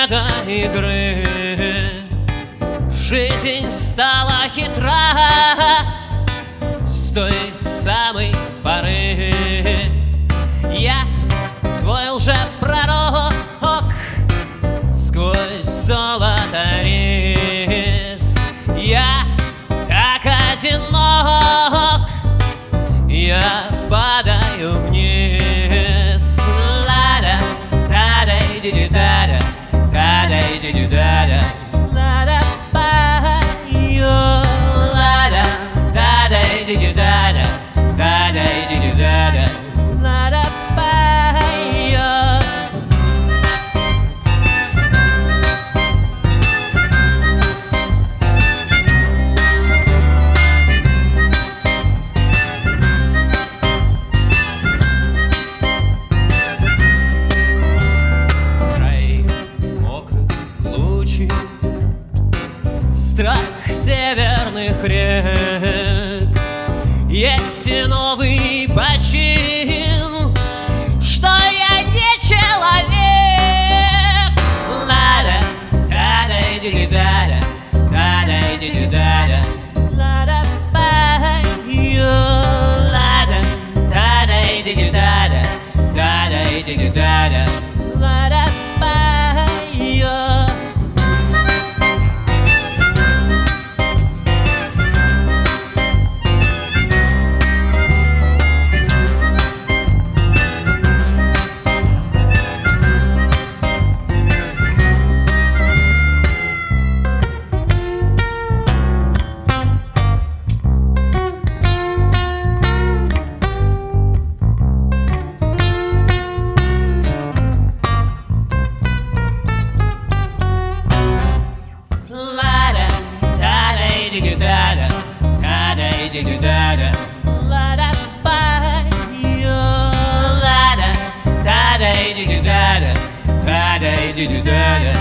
до игры. Жизнь стала хитра с той самой поры. Я твой лжепророк, сквозь золото рис. Я так одинок, я падаю вниз. Ла-да, да-да-ди-ди-да-да, да-да-ди-ди-да-да. Ла-да, пою. Ла-да, да-да-ди-ди-да-да, да-да-ди-ди-да-да. Ла-да, пою. Страх северных рек. Есть и новый почин, что я не человек. Ла-да, да-да-ди-ди-да-да, да-да-ди-ди-да-да. Ла-да, пою. Ла-да, да-да-ди-ди-да-да, да-да-ди-ди-да-да. Ла-да, пою. Da-da, da-da-di-di-da-da, la-da, pаю. La-da, da-da-di-di-da-da, da-da-di-di-da-da.